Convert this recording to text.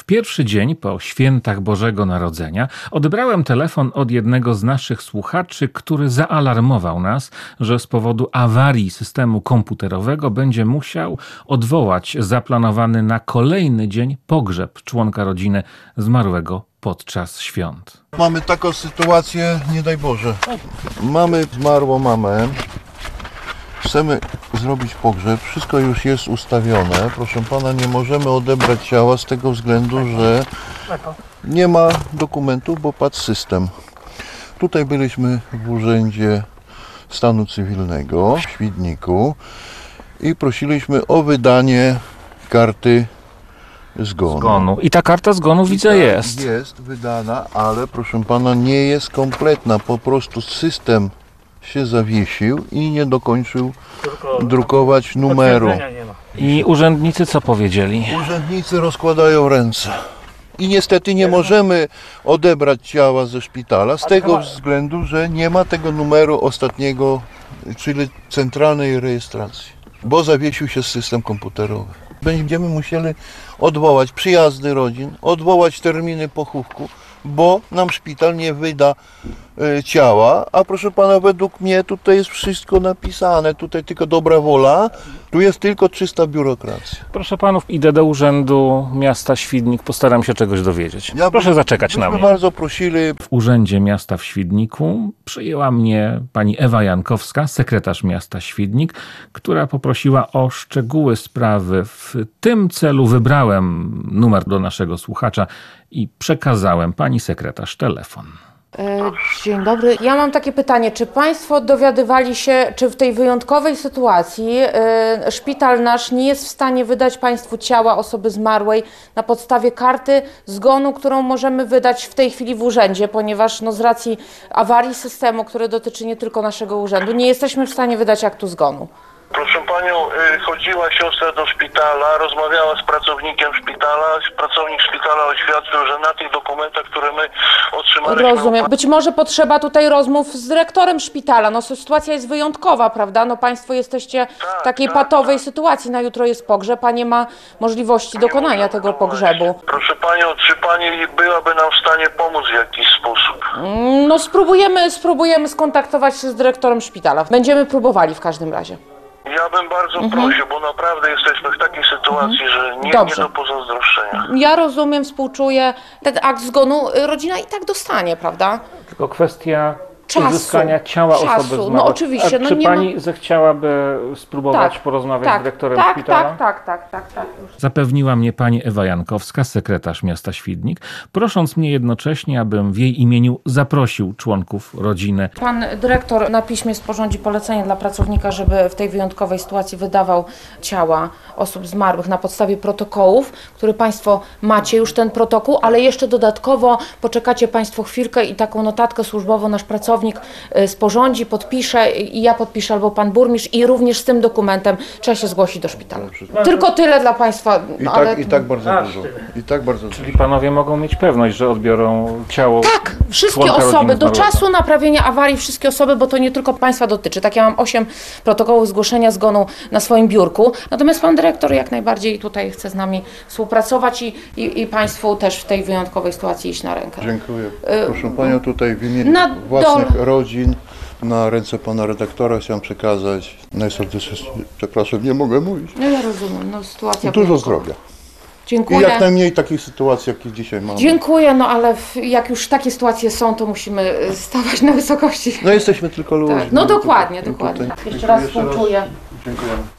pierwszy dzień po świętach Bożego Narodzenia odebrałem telefon od jednego z naszych słuchaczy, który zaalarmował nas, że z powodu awarii systemu komputerowego będzie musiał odwołać zaplanowany na kolejny dzień pogrzeb członka rodziny zmarłego podczas świąt. Mamy taką sytuację, nie daj Boże. Mamy zmarłą mamę. Chcemy zrobić pogrzeb, wszystko już jest ustawione. Proszę pana, nie możemy odebrać ciała z tego względu, że nie ma dokumentu, bo padł system. Tutaj byliśmy w Urzędzie Stanu Cywilnego w Świdniku i prosiliśmy o wydanie karty zgonu. I ta karta zgonu widzę jest. Jest wydana, ale proszę pana, nie jest kompletna. Po prostu system się zawiesił i nie dokończył drukować numeru. I urzędnicy co powiedzieli? Urzędnicy rozkładają ręce. I niestety nie możemy odebrać ciała ze szpitala z tego względu, że nie ma tego numeru ostatniego, czyli centralnej rejestracji, bo zawiesił się system komputerowy. Będziemy musieli odwołać przyjazdy rodzin, odwołać terminy pochówku, bo nam szpital nie wyda ciała, a proszę pana, według mnie tutaj jest wszystko napisane, tutaj tylko dobra wola, tu jest tylko czysta biurokracja. Proszę panów, idę do Urzędu Miasta Świdnik, postaram się czegoś dowiedzieć. Proszę zaczekać na mnie. Bardzo prosili. W Urzędzie Miasta w Świdniku przyjęła mnie pani Ewa Jankowska, sekretarz miasta Świdnik, która poprosiła o szczegóły sprawy. W tym celu wybrałem numer do naszego słuchacza i przekazałem pani sekretarz telefon. Dzień dobry. Ja mam takie pytanie, czy Państwo dowiadywali się, czy w tej wyjątkowej sytuacji szpital nasz nie jest w stanie wydać Państwu ciała osoby zmarłej na podstawie karty zgonu, którą możemy wydać w tej chwili w urzędzie, ponieważ z racji awarii systemu, który dotyczy nie tylko naszego urzędu, nie jesteśmy w stanie wydać aktu zgonu. Proszę panią, chodziła siostra do szpitala, rozmawiała z pracownikiem szpitala, pracownik szpitala oświadczył, że na tych dokumentach, które my otrzymaliśmy... Rozumiem. Być może potrzeba tutaj rozmów z dyrektorem szpitala. No sytuacja jest wyjątkowa, prawda? No państwo jesteście w takiej patowej sytuacji. Na jutro jest pogrzeb, a nie ma możliwości dokonania tego pogrzebu. Proszę panią, czy pani byłaby nam w stanie pomóc w jakiś sposób? No spróbujemy skontaktować się z dyrektorem szpitala. Będziemy próbowali w każdym razie. Ja bym bardzo prosił, bo naprawdę jesteśmy w takiej sytuacji, że nie do pozazdroszczenia. Ja rozumiem, współczuję. Ten akt zgonu rodzina i tak dostanie, prawda? Tylko kwestia Czasu. uzyskania ciała osoby zmarłej. No oczywiście. A czy pani zechciałaby spróbować porozmawiać z dyrektorem szpitala? Tak. Zapewniła mnie pani Ewa Jankowska, sekretarz miasta Świdnik, prosząc mnie jednocześnie, abym w jej imieniu zaprosił członków rodziny. Pan dyrektor na piśmie sporządzi polecenie dla pracownika, żeby w tej wyjątkowej sytuacji wydawał ciała osób zmarłych na podstawie protokołów, który Państwo macie już ten protokół, ale jeszcze dodatkowo poczekacie Państwo chwilkę i taką notatkę służbową nasz pracownik sporządzi, podpisze i ja podpiszę albo pan burmistrz i również z tym dokumentem trzeba się zgłosić do szpitala. Tylko tyle dla Państwa. I tak bardzo dużo. Czyli panowie mogą mieć pewność, że odbiorą ciało. Tak, wszystkie osoby, do czasu naprawienia awarii, wszystkie osoby, bo to nie tylko Państwa dotyczy. Tak, ja mam 8 protokołów zgłoszenia zgonu na swoim biurku, natomiast pan dyrektor jak najbardziej tutaj chce z nami współpracować i Państwu też w tej wyjątkowej sytuacji iść na rękę. Dziękuję. Proszę panią, tutaj w imieniu własnych rodzin na ręce pana redaktora chciałem przekazać najserdeczniej, przepraszam, nie mogę mówić. No ja rozumiem, no sytuacja Dużo wyjątkowa. zdrowia. Dziękuję. I jak najmniej takich sytuacji, jakich dzisiaj mamy. Dziękuję, no ale jak już takie sytuacje są, to musimy stawać na wysokości. No jesteśmy tylko ludźmi. Tak. No dokładnie. Tutaj. Jeszcze raz współczuję. Dziękujemy.